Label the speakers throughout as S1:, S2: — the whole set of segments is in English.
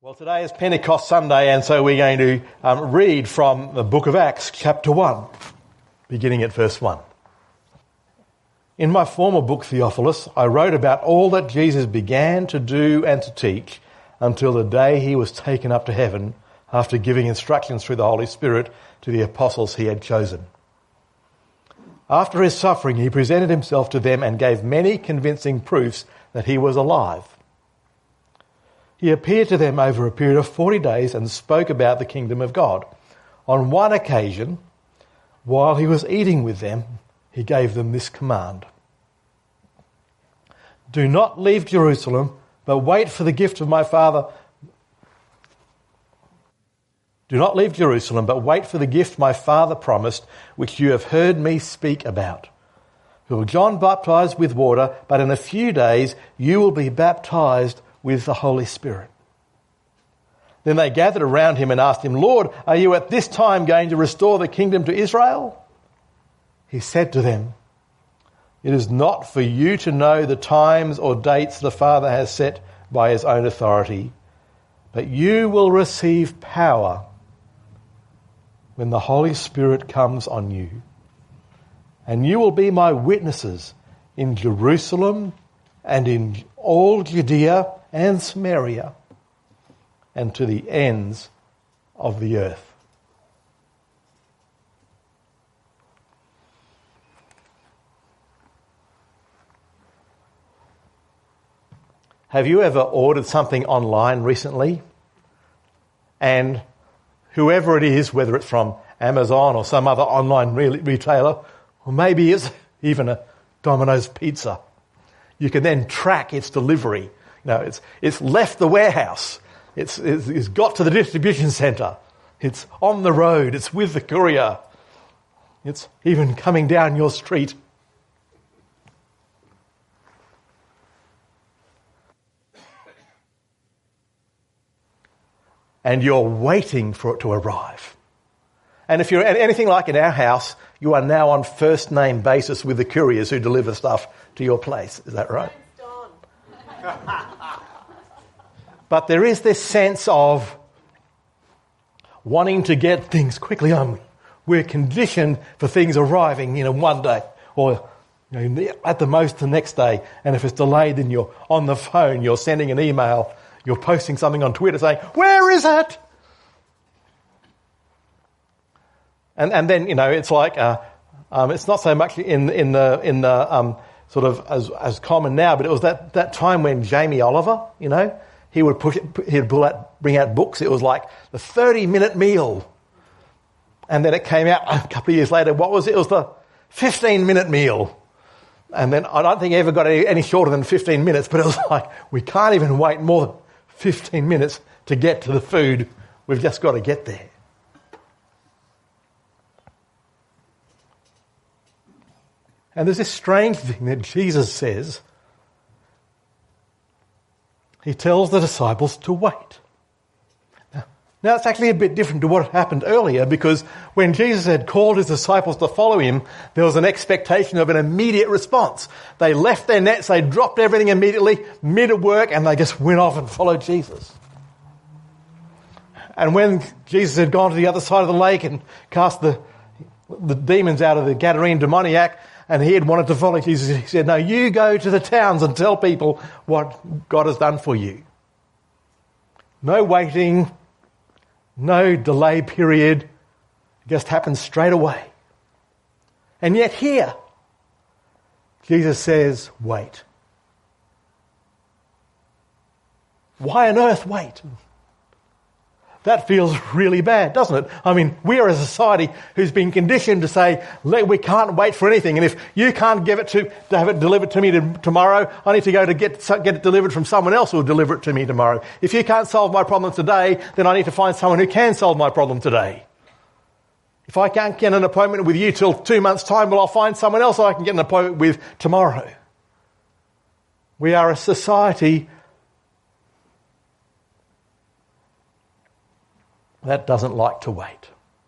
S1: Well, today is Pentecost Sunday, and so we're going to read from the book of Acts, chapter 1, beginning at verse 1. In my former book, Theophilus, I wrote about all that Jesus began to do and to teach until the day he was taken up to heaven after giving instructions through the Holy Spirit to the apostles he had chosen. After his suffering, he presented himself to them and gave many convincing proofs that he was alive. He appeared to them over a period of 40 days and spoke about the kingdom of God. On one occasion, while he was eating with them, he gave them this command: "Do not leave Jerusalem, but wait for the gift of my Father. Do not leave Jerusalem, but wait for the gift my Father promised, which you have heard me speak about. For John baptized with water, but in a few days you will be baptized with the Holy Spirit." Then they gathered around him and asked him, "Lord, are you at this time going to restore the kingdom to Israel?" He said to them, "It is not for you to know the times or dates the Father has set by his own authority, but you will receive power when the Holy Spirit comes on you. And you will be my witnesses in Jerusalem and in all Judea and Samaria and to the ends of the earth." Have you ever ordered something online recently, and whoever it is, whether it's from Amazon or some other online retailer, or maybe it's even a Domino's pizza, you can then track its delivery. It's left the warehouse. It's got to the distribution centre. It's on the road. It's with the courier. It's even coming down your street. And you're waiting for it to arrive. And if you're anything like in our house, you are now on first name basis with the couriers who deliver stuff to your place. Is that right? But there is this sense of wanting to get things quickly on. We're conditioned for things arriving, one day, or at the most the next day. And if it's delayed, then you're on the phone, you're sending an email, you're posting something on Twitter saying, "Where is it?" And then it's like it's not so much in the sort of as common now, but it was that time when Jamie Oliver, he'd bring out books. It was like the 30-minute meal, and then it came out a couple of years later. What was it? It was the 15-minute meal, and then I don't think it ever got any shorter than 15 minutes. But it was like, we can't even wait more than 15 minutes to get to the food. We've just got to get there. And there's this strange thing that Jesus says. He tells the disciples to wait. Now it's actually a bit different to what had happened earlier, because when Jesus had called his disciples to follow him, there was an expectation of an immediate response. They left their nets, they dropped everything immediately, mid-work, and they just went off and followed Jesus. And when Jesus had gone to the other side of the lake and cast the demons out of the Gadarene demoniac, and he had wanted to follow Jesus, he said, "No, you go to the towns and tell people what God has done for you." No waiting, no delay period. It just happens straight away. And yet here, Jesus says, wait. Why on earth wait? That feels really bad, doesn't it? I mean, we are a society who's been conditioned to say, we can't wait for anything. And if you can't have it delivered to me tomorrow, I need to go to get it delivered from someone else who will deliver it to me tomorrow. If you can't solve my problem today, then I need to find someone who can solve my problem today. If I can't get an appointment with you till 2 months' time, well, I'll find someone else I can get an appointment with tomorrow. We are a society that doesn't like to wait.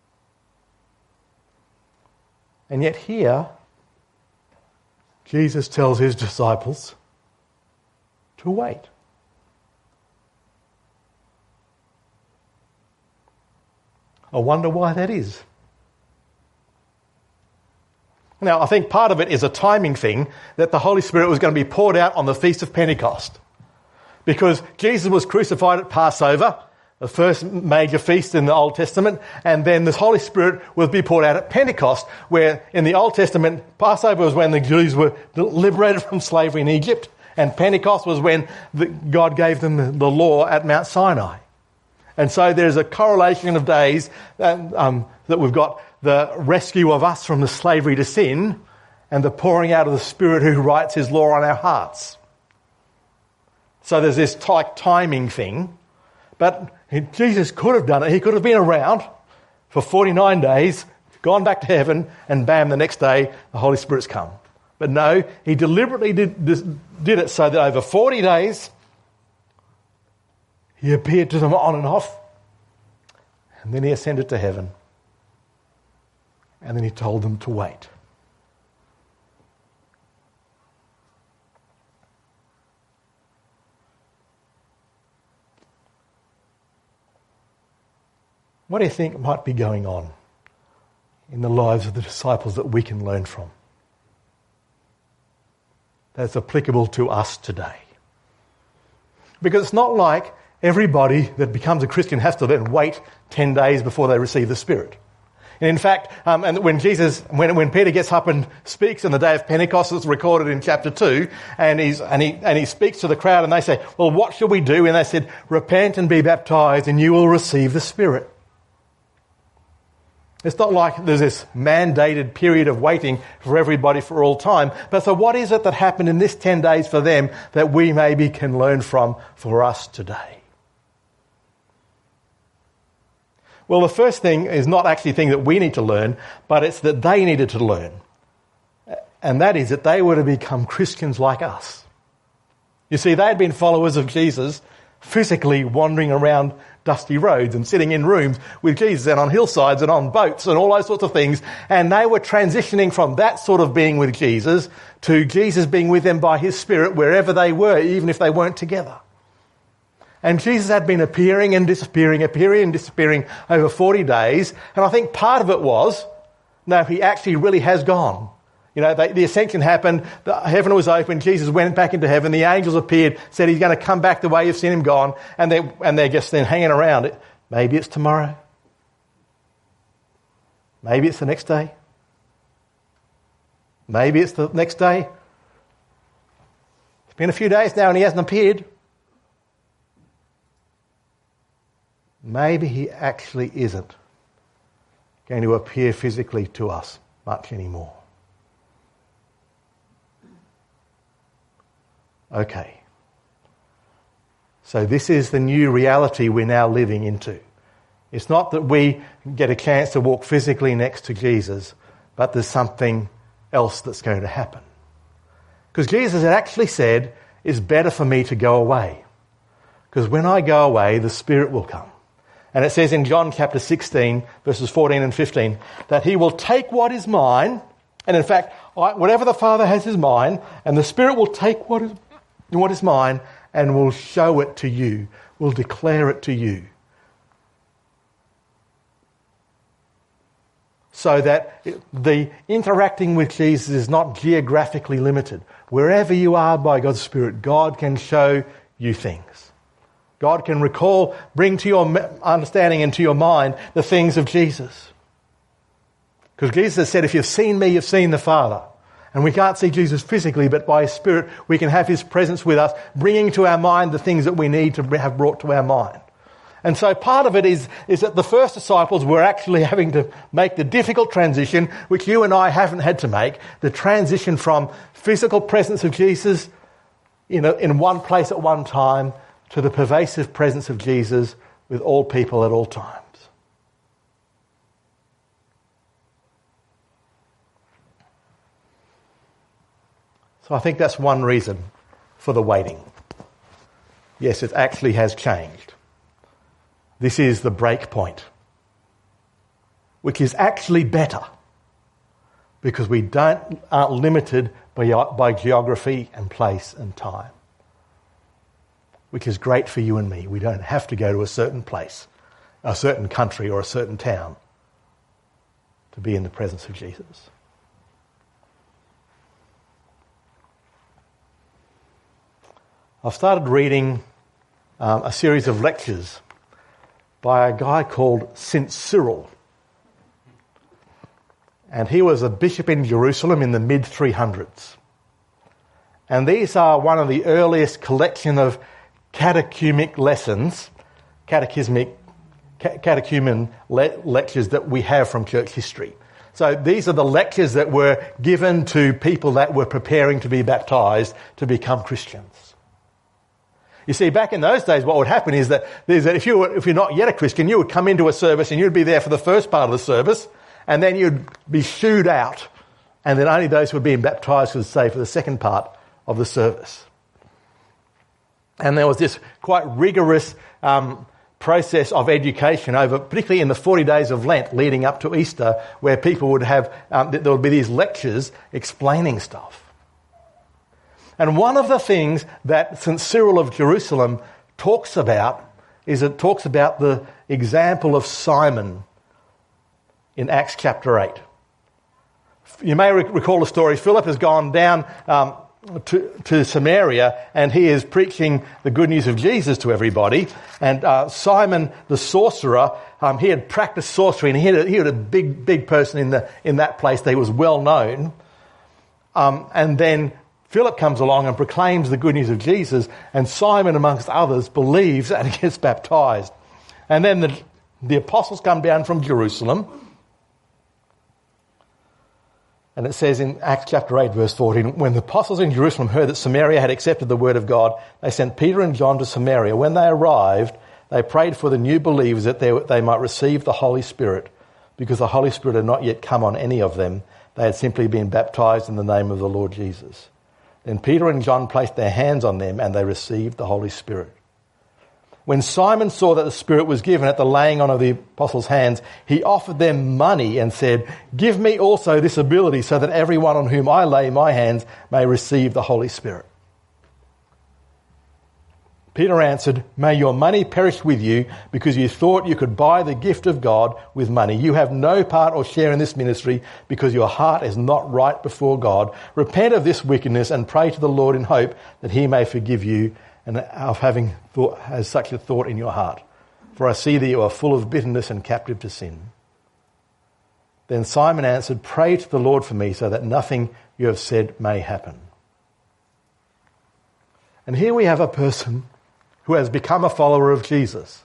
S1: And yet here, Jesus tells his disciples to wait. I wonder why that is. Now, I think part of it is a timing thing, that the Holy Spirit was going to be poured out on the Feast of Pentecost. Because Jesus was crucified at Passover, the first major feast in the Old Testament, and then the Holy Spirit will be poured out at Pentecost, where in the Old Testament, Passover was when the Jews were liberated from slavery in Egypt, and Pentecost was when God gave them the law at Mount Sinai. And so there's a correlation of days that we've got the rescue of us from the slavery to sin and the pouring out of the Spirit who writes his law on our hearts. So there's this timing thing. But Jesus could have done it. He could have been around for 49 days, gone back to heaven, and bam, the next day the Holy Spirit's come. But no, he deliberately did it so that over 40 days he appeared to them on and off, and then he ascended to heaven, and then he told them to wait. What do you think might be going on in the lives of the disciples that we can learn from, that's applicable to us today? Because it's not like everybody that becomes a Christian has to then wait 10 days before they receive the Spirit. And in fact, and when Peter gets up and speaks on the day of Pentecost, it's recorded in chapter 2, and he speaks to the crowd, and they say, well, what shall we do? And they said, repent and be baptized, and you will receive the Spirit. It's not like there's this mandated period of waiting for everybody for all time. But so what is it that happened in this 10 days for them that we maybe can learn from for us today? Well, the first thing is not actually a thing that we need to learn, but it's that they needed to learn. And that is that they were to become Christians like us. You see, they had been followers of Jesus, physically wandering around dusty roads and sitting in rooms with Jesus and on hillsides and on boats and all those sorts of things. And they were transitioning from that sort of being with Jesus to Jesus being with them by his Spirit wherever they were, even if they weren't together. And Jesus had been appearing and disappearing over 40 days. And I think part of it was, no, he actually really has gone. You know, the ascension happened, the heaven was open, Jesus went back into heaven, the angels appeared, said he's going to come back the way you've seen him gone, and they're just then hanging around it. Maybe it's tomorrow. Maybe it's the next day. Maybe it's the next day. It's been a few days now and he hasn't appeared. Maybe he actually isn't going to appear physically to us much anymore. Okay. So this is the new reality we're now living into. It's not that we get a chance to walk physically next to Jesus, but there's something else that's going to happen. Because Jesus had actually said, it's better for me to go away. Because when I go away, the Spirit will come. And it says in John chapter 16, verses 14 and 15, that he will take what is mine, and in fact, whatever the Father has is mine, and the Spirit will take what is mine and will show it to you, will declare it to you. So that the interacting with Jesus is not geographically limited. Wherever you are by God's Spirit, God can show you things. God can bring to your understanding and to your mind the things of Jesus. Because Jesus has said, if you've seen me, you've seen the Father. And we can't see Jesus physically, but by his Spirit, we can have his presence with us, bringing to our mind the things that we need to have brought to our mind. And so part of it is that the first disciples were actually having to make the difficult transition, which you and I haven't had to make, the transition from physical presence of Jesus in one place at one time to the pervasive presence of Jesus with all people at all times. So I think that's one reason for the waiting. Yes, it actually has changed. This is the break point, which is actually better because we aren't limited by geography and place and time, which is great for you and me. We don't have to go to a certain place a certain country or a certain town to be in the presence of Jesus. I've started reading a series of lectures by a guy called St. Cyril. And he was a bishop in Jerusalem in the mid-300s. And these are one of the earliest collection of catechumen lectures that we have from church history. So these are the lectures that were given to people that were preparing to be baptised to become Christians. You see, back in those days, what would happen is that if you're not yet a Christian, you would come into a service and you'd be there for the first part of the service, and then you'd be shooed out, and then only those who were being baptised would stay for the second part of the service. And there was this quite rigorous process of education over, particularly in the 40 days of Lent leading up to Easter, where people would have, there would be these lectures explaining stuff. And one of the things that St. Cyril of Jerusalem talks about is it talks about the example of Simon in Acts chapter 8. You may recall the story. Philip has gone down to Samaria, and he is preaching the good news of Jesus to everybody. And Simon the sorcerer, he had practiced sorcery, and he had a big person in that place that he was well known. And then Philip comes along and proclaims the good news of Jesus, and Simon, amongst others, believes and gets baptised. And then the apostles come down from Jerusalem. And it says in Acts chapter 8, verse 14, when the apostles in Jerusalem heard that Samaria had accepted the word of God, they sent Peter and John to Samaria. When they arrived, they prayed for the new believers that they might receive the Holy Spirit, because the Holy Spirit had not yet come on any of them. They had simply been baptised in the name of the Lord Jesus. Then Peter and John placed their hands on them, and they received the Holy Spirit. When Simon saw that the Spirit was given at the laying on of the apostles' hands, he offered them money and said, "Give me also this ability so that everyone on whom I lay my hands may receive the Holy Spirit." Peter answered, "May your money perish with you, because you thought you could buy the gift of God with money. You have no part or share in this ministry, because your heart is not right before God. Repent of this wickedness and pray to the Lord in hope that he may forgive you, and of having has such a thought in your heart. For I see that you are full of bitterness and captive to sin." Then Simon answered, "Pray to the Lord for me, so that nothing you have said may happen." And here we have a person who has become a follower of Jesus.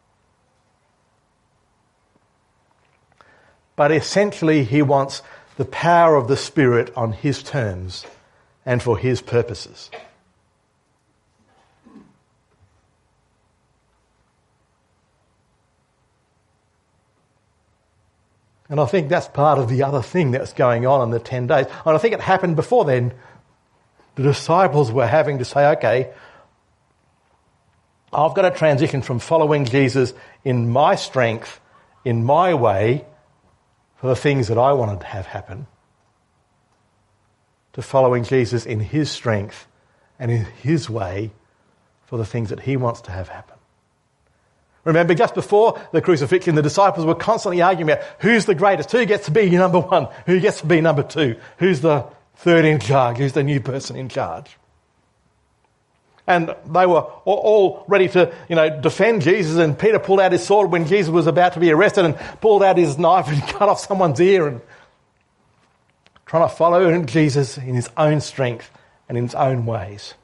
S1: But essentially he wants the power of the Spirit on his terms and for his purposes. And I think that's part of the other thing that's going on in the 10 days. And I think it happened before then. The disciples were having to say, okay, I've got to transition from following Jesus in my strength, in my way, for the things that I wanted to have happen, to following Jesus in his strength and in his way for the things that he wants to have happen. Remember, just before the crucifixion, the disciples were constantly arguing about who's the greatest, who gets to be number one, who gets to be number two, who's the third in charge, who's the new person in charge. And they were all ready to, defend Jesus, and Peter pulled out his sword when Jesus was about to be arrested and pulled out his knife and cut off someone's ear, and trying to follow Jesus in his own strength and in his own ways.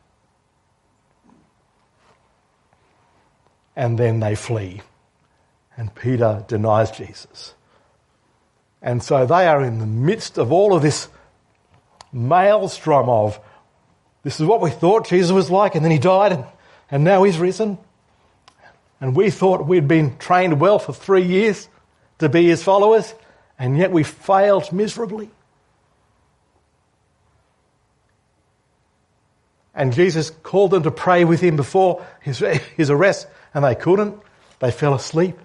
S1: And then they flee, and Peter denies Jesus. And so they are in the midst of all of this maelstrom of, this is what we thought Jesus was like, and then he died, and now he's risen. And we thought we'd been trained well for 3 years to be his followers, and yet we failed miserably. And Jesus called them to pray with him before his arrest, and they couldn't. They fell asleep.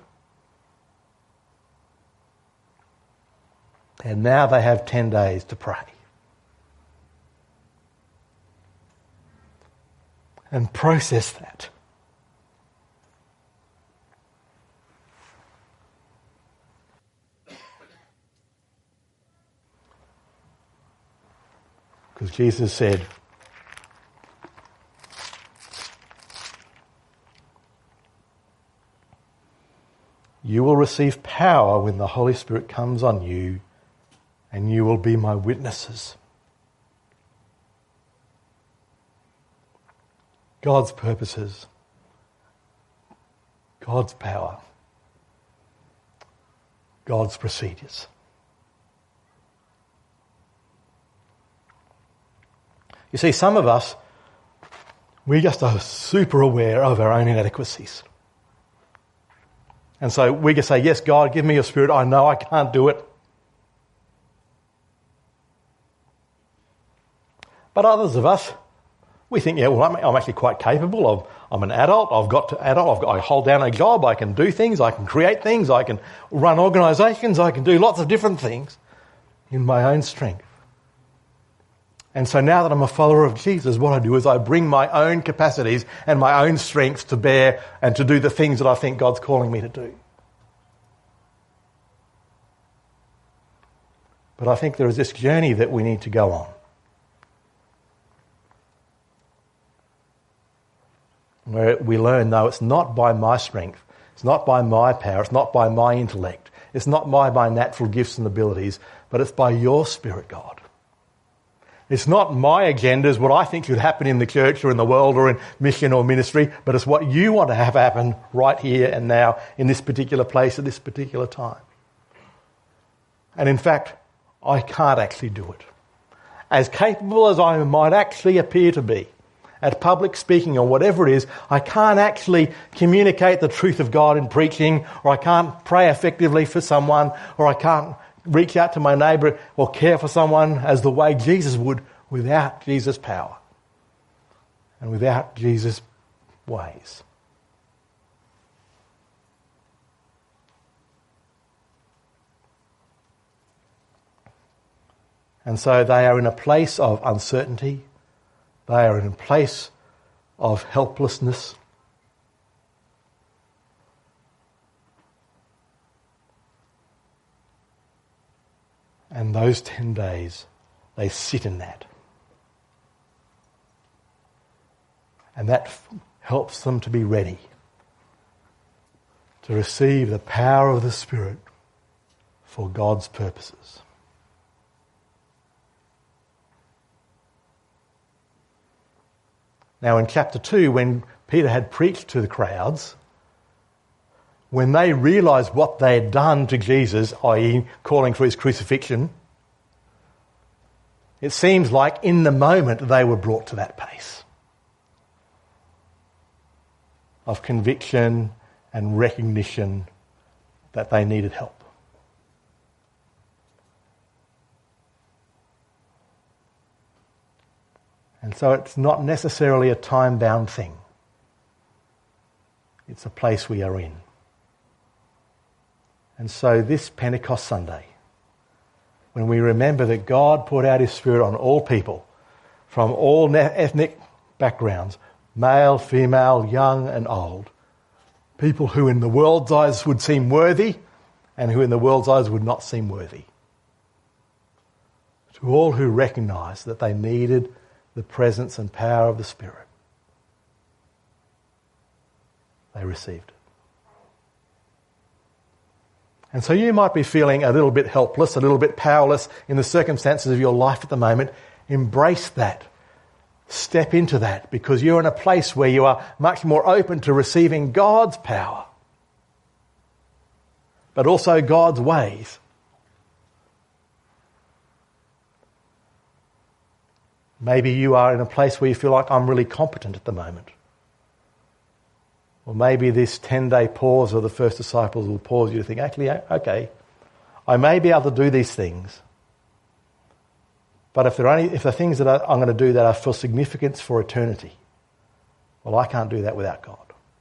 S1: And now they have 10 days to pray. And process that. Because Jesus said, you will receive power when the Holy Spirit comes on you, and you will be my witnesses. God's purposes, God's power, God's procedures. You see, some of us, we just are super aware of our own inadequacies. And so we can say, yes, God, give me your Spirit. I know I can't do it. But others of us, we think, yeah, well, I'm actually quite capable of, I'm an adult, I hold down a job, I can do things, I can create things, I can run organisations, I can do lots of different things in my own strength. And so now that I'm a follower of Jesus, what I do is I bring my own capacities and my own strengths to bear and to do the things that I think God's calling me to do. But I think there is this journey that we need to go on, where we learn, no, it's not by my strength, it's not by my power, it's not by my intellect, it's not by my natural gifts and abilities, but it's by your Spirit, God. It's not my agendas, what I think should happen in the church or in the world or in mission or ministry, but it's what you want to have happen right here and now in this particular place at this particular time. And in fact, I can't actually do it. As capable as I might actually appear to be at public speaking or whatever it is, I can't actually communicate the truth of God in preaching, or I can't pray effectively for someone, or I can't reach out to my neighbour or care for someone as the way Jesus would without Jesus' power and without Jesus' ways. And so they are in a place of uncertainty, they are in a place of helplessness. And those 10 days, they sit in that. And that helps them to be ready to receive the power of the Spirit for God's purposes. Now in chapter 2, when Peter had preached to the crowds, when they realised what they had done to Jesus, i.e. calling for his crucifixion, it seems like in the moment they were brought to that pace of conviction and recognition that they needed help. And so it's not necessarily a time-bound thing. It's a place we are in. And so this Pentecost Sunday, when we remember that God poured out his Spirit on all people, from all ethnic backgrounds, male, female, young and old, people who in the world's eyes would seem worthy and who in the world's eyes would not seem worthy. To all who recognised that they needed the presence and power of the Spirit, they received it. And so you might be feeling a little bit helpless, a little bit powerless in the circumstances of your life at the moment. Embrace that. Step into that, because you're in a place where you are much more open to receiving God's power, but also God's ways. Maybe you are in a place where you feel like, I'm really competent at the moment. Or maybe this 10-day pause of the first disciples will pause you to think, actually, okay, I may be able to do these things, but if the things that I'm going to do that are for significance for eternity, well, I can't do that without God.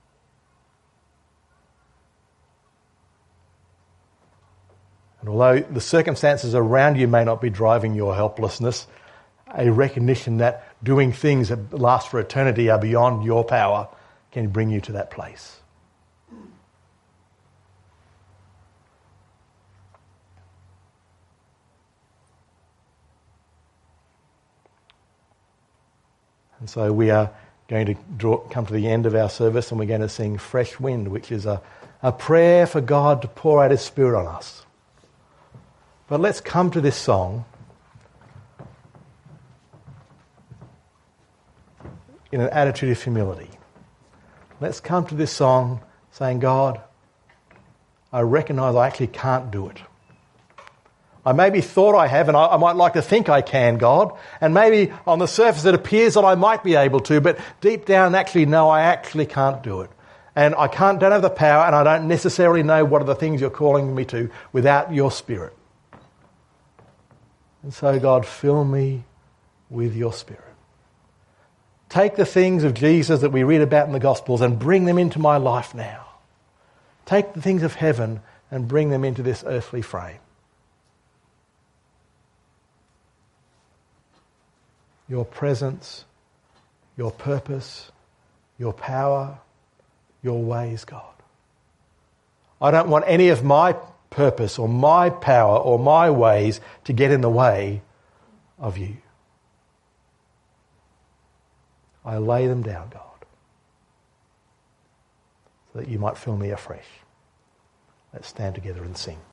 S1: And although the circumstances around you may not be driving your helplessness, a recognition that doing things that last for eternity are beyond your power can bring you to that place. And so we are going to come to the end of our service, and we're going to sing Fresh Wind, which is a prayer for God to pour out His Spirit on us. But let's come to this song in an attitude of humility. Let's come to this song saying, God, I recognise I actually can't do it. I maybe thought I have, and I might like to think I can, God. And maybe on the surface it appears that I might be able to, but deep down actually, no, I actually can't do it. And I don't have the power, and I don't necessarily know what are the things you're calling me to without your Spirit. And so, God, fill me with your Spirit. Take the things of Jesus that we read about in the Gospels and bring them into my life now. Take the things of heaven and bring them into this earthly frame. Your presence, your purpose, your power, your ways, God. I don't want any of my purpose or my power or my ways to get in the way of you. I lay them down, God, so that you might fill me afresh. Let's stand together and sing.